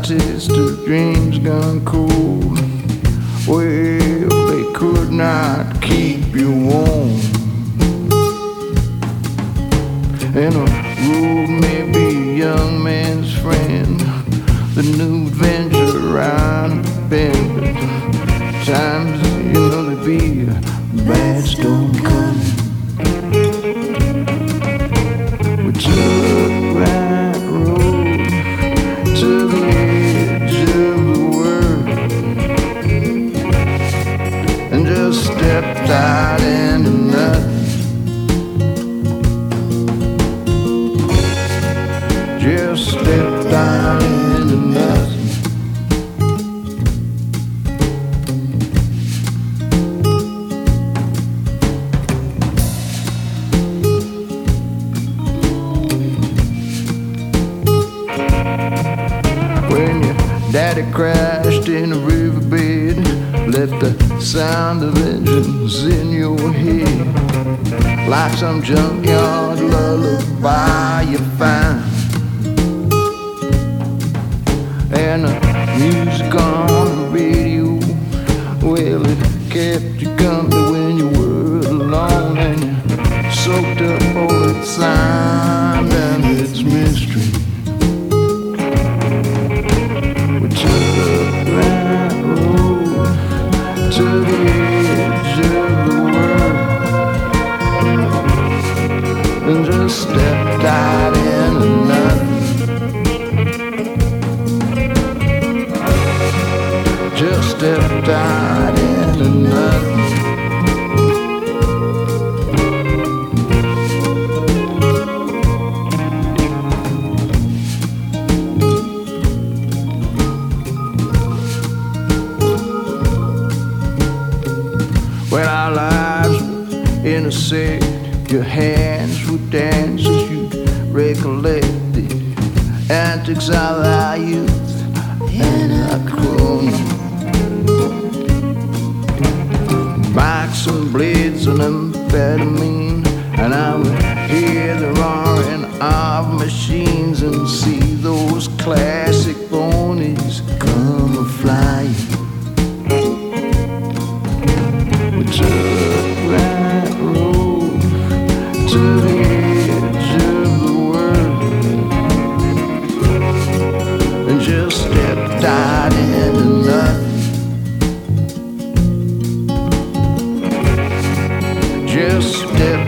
scientists, their dreams gone cold. Well, they could not keep you warm. And a road may be a young man's friend, the new adventure around the bend. But times, you know, there be a bad storm coming. We took that road to the edge of the world and just stepped out into nothing. Just stepped out into nothing. When your daddy crashed in a riverbed, left the sound of engines in your head, like some junkyard lullaby you find. And the music on the radio, well, it kept you company when you were alone, and you soaked up all its sound and its mystery. We took that road to the edge of the world and just stepped out into nothing. Just stepped out into nothing. When our lives were intersect, your hands would dance as you recollected antics of our youth and our crony. Bikes and blades and amphetamine, and I would hear the roaring of machines and see those classic ponies come a-flying. We took that road to the edge of the world and just stepped out into nothing. Just step